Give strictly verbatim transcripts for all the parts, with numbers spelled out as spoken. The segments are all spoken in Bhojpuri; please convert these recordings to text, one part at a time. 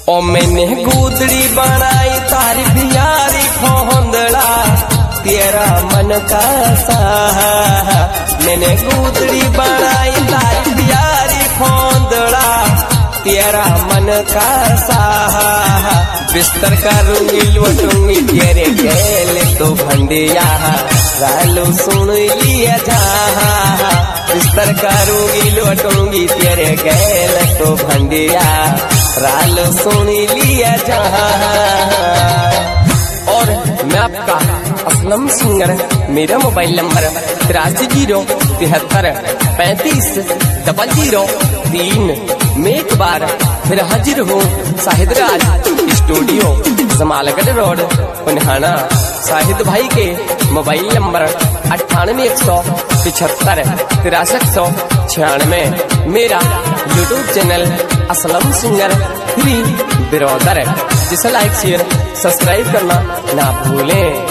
ओ मैंने गुदड़ी बनाई तारी बियारी खोंदड़ा तेरा मन का साहा। मैंने गुदड़ी बनाई तारी बियारी खोंदड़ा तेरा मन का साहा। बिस्तर करूंगी लौटूंगी तेरे गैल तो भंडिया रालो सुन लिया जहा। बिस्तर करूंगी लौटूंगी तेरे गैल तो भंडिया रालो सुन लिया जहा। और मैं आपका असलम सिंगर, मेरा मोबाइल नंबर तिरासी जीरो तिहत्तर पैंतीस डबल जीरो तीन। मैं एक बार फिर हाजिर हूँ शाहिद राज स्टूडियो जमालगढ़ रोड पुनहाना। शाहिद भाई के मोबाइल नंबर अट्ठानवे एक सौ पिछहत्तर तिरासठ सौ छियानवे। मेरा YouTube channel Aslam singer three brother, जिसे लाइक शेयर सब्सक्राइब करना ना भूलें।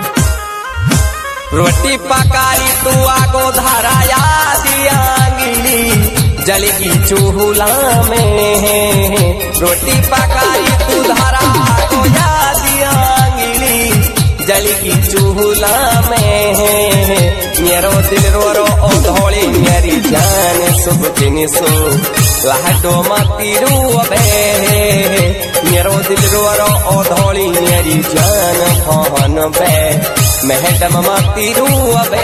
रोटी पकाई तू आगो धराया दियांगिली जलेगी चूल्हा में। रोटी पकाई तू धरा आगो दियांगिली जलेगी चूल्हा में। मेरो दिल रो रो ओ धोली मेरी जान सुख दिन सो लाडो मती रूबे। मेरो दिल रो रो ओ धोली मेरी जान फोन बे मैडम मती रूबे।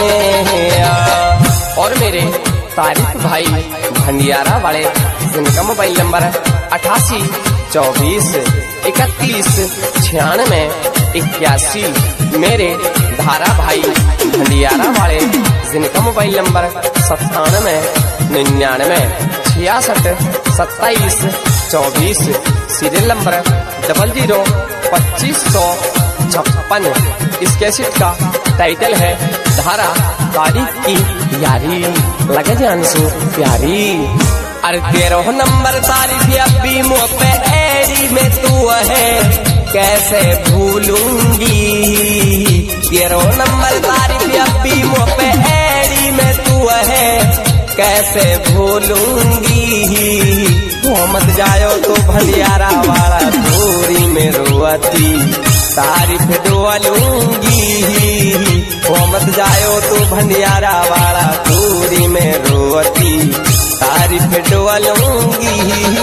और मेरे तारिक भाई भंडियारा वाले, जिनका मोबाइल नंबर अठासी चौबीस इकतीस छियानवे इक्यासी। मेरे धारा भाई भंडियारा वाले, जिनका मोबाइल नंबर सत्तानवे निन्यानवे छियासठ सत्ताईस चौबीस। सीरियल नंबर डबल जीरो पच्चीस सौ छप्पन। इस कैसेट का टाइटल है धारा तारीख की यारी लगे जान सो प्यारी। अरे तेरो नंबर तारीफ अभी मुँह पे एरी में तू है कैसे भूलूंगी। तेरो नंबर तारीफ अभी मुँह पे एरी में तू है कैसे भूलूंगी। वो मत जायो तो भंडियारा वाला दूरी में रोती तारीफ डोलूंगी। वो मत जायो तो भंडियारा वाला दूरी में रोती तारीफ डोलूंगी।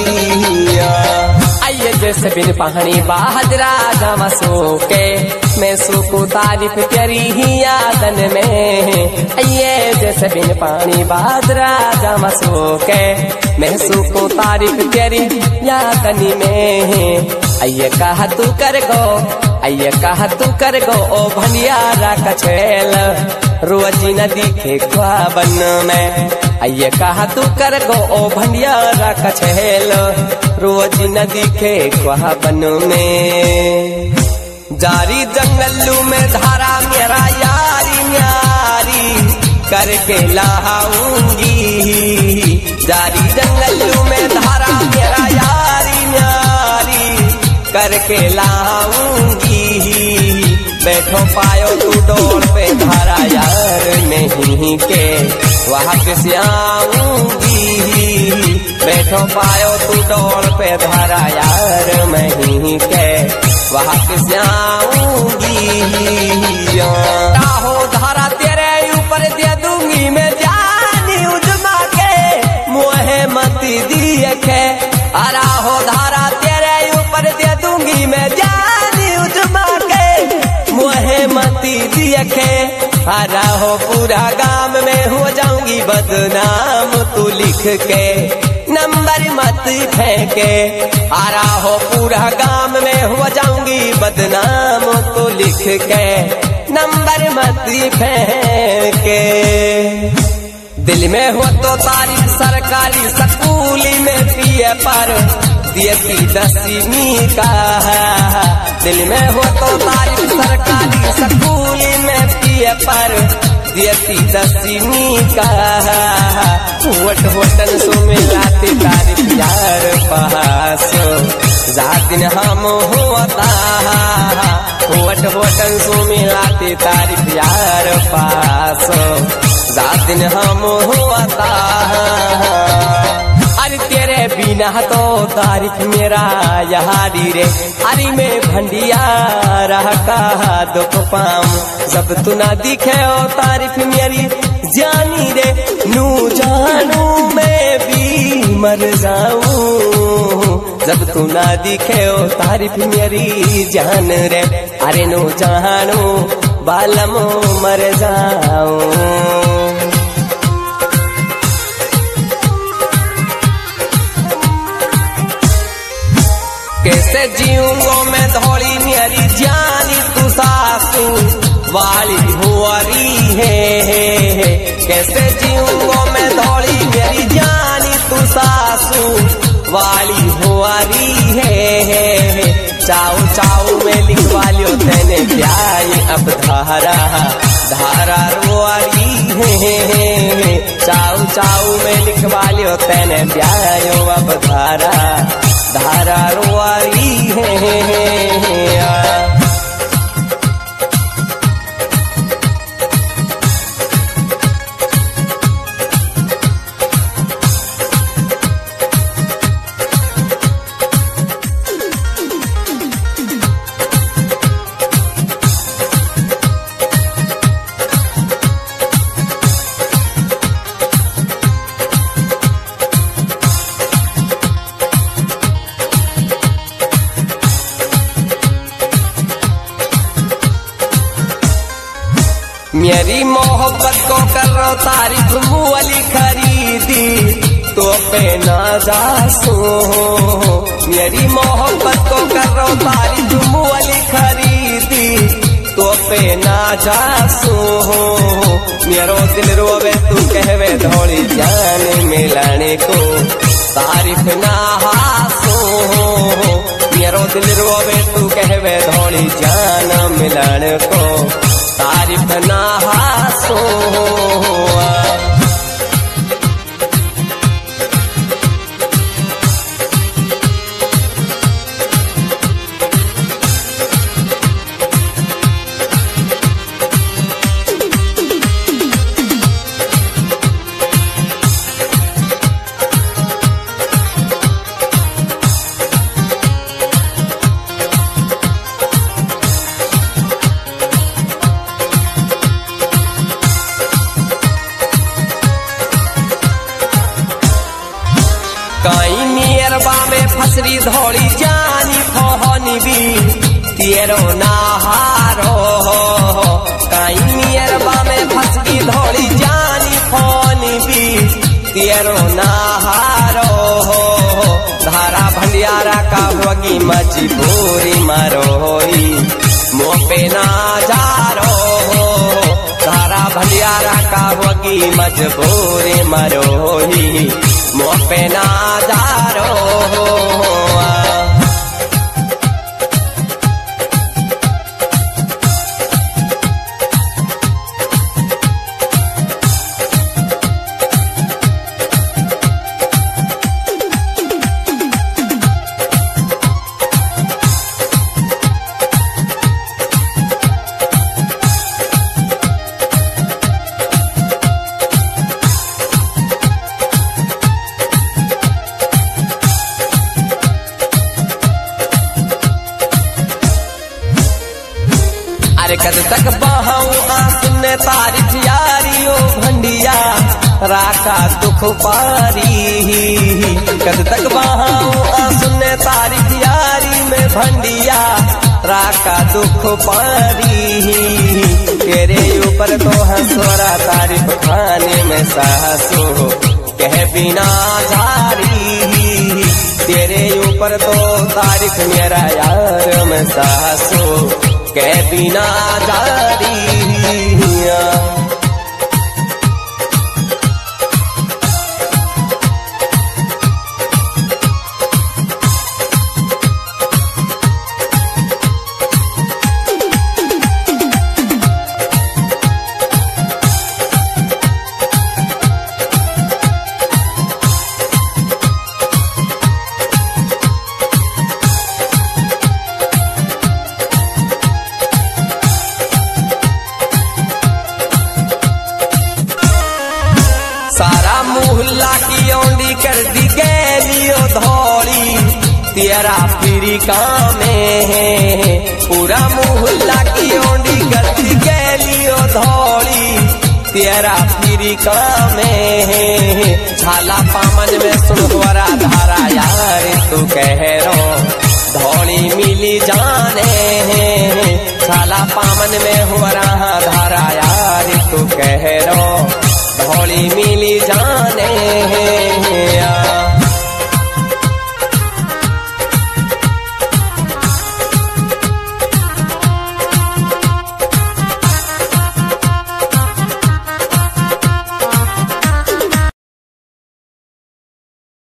आइए जैसे बिन पहाड़ी बहादुरा जामा सो के मैं सुकू तारीफ तेरी ही यादन में। आइए जैसे बिन पानी बहादुरा जामा सो के मैं सुकू तारीफ तेरी यादन में। आइए कहा तू कर गो, आइए कहा तू कर गो ओ भंडियारा का छेल रोज न दिखे ख्वाबन में। आइए कहा तू कर गो ओ भंडियारा का छेल रोज न दिखे ख्वाबन में। जारी जंगलू में धारा मेरा यारी न्यारी करके लाऊंगी। जारी जंगलू में धारा मेरा यारी न्यारी करके लाऊंगी। बैठो पायो तू डोर पे धारा यार नहीं के वापस आऊंगी। बैठो पायो तू डोर पे धारा यार नहीं के वापस आऊंगी। हो धारा तेरे ऊपर दे दूंगी मैं जानी उजमा के मुहे मती दिए के। अरा हो धारा तेरे ऊपर दे दूंगी मैं जानी उजमा के मुहे मती दिए के। अरा हो पूरा गांव में हो जाऊंगी बदनाम तू लिख के नंबर मत फेंके। आरा हो पूरा गांव में हो जाऊंगी बदनाम तो लिख के नंबर मत फेंके। दिल में हो तो तारीफ सरकारी स्कूल में पिए पर देती दसवीं का। दिल में हो तो तारीफ सरकारी स्कूल में पिए पर देती दसवीं का। वट वटन सो मिलाती तारीफ यार पासो जातिन हम होता। वट वटन सो मिलाती तारीफ यार पासो जातिन हम होता। अरे तेरे बिना तो तारीफ मेरा यारी रे। अरे में भंडिया रह का दुख पाऊं जब तू ना दिखे ओ तारीफ मेरी जानी रे। नू जानू मैं भी मर जाऊं जब तू ना दिखे ओ तारीफ मेरी जान रे। अरे नू जानू बालम मर जाऊं। कैसे जीऊंगो मैं थोड़ी मेरी जानी तू सासू वाली हुआरी है। कैसे जीऊंगो मैं थोड़ी मेरी जानी तू सासू वाली हुआरी है। चाऊ चाऊ में लिखवा लियो तेने प्याई अब धारा धारा रुआरी है। चाऊ चाऊ में लिखवा लियो तेने प्यायो अब धारा धारा रुआरी है। मेरी मोहब्बत को करो तारीफ मुअली खरीदी तो पे ना जासू। मेरी मोहब्बत को करो तारीफ मुअली खरीदी तो पे ना जासू। मेरो दिल रोवे तू कहवे धोड़ी जान मिलाने को तारीफ ना हासू। मेरो दिल रोवे तू कहवे धोड़ी जान मिलाने को तारीफ ना हासो। कई नियरबा में फसरी धोड़ी जानी फोहनी भी तेरो नाहारो। कई नियरबा में फसरी धोड़ी जानी फोहनी भी तेरो नाहारो। धारा भंडियारा का होगी मजबूरी मरोई मुँह पे ना जारो। धारा भंडियारा का होगी मजबूरी मरोई मुँह पे ना जारो। अरे कद तक बहाऊं आंसुने तारीफ यारी ओ भंडिया राका दुख पारी। कद तक बहाऊं आंसुने तारीफ यारी में भंडिया राका दुख पारी। तेरे ऊपर तो हंसोरा तारीफ खाने में सासू कह बिना जारी। तेरे ऊपर तो तारीफ मेरा यार में सासू के बिना जारी। तेरा फिरी कामे पूरा मुहल्ला की ओंडी गति गलियो धौली तेरा फिरी कामे छाला पामन में सुनवरा धारा यार तू कह रो धौली मिली जाने छाला पामन में हुआ धारा यार तू कह रो धौली मिली जाने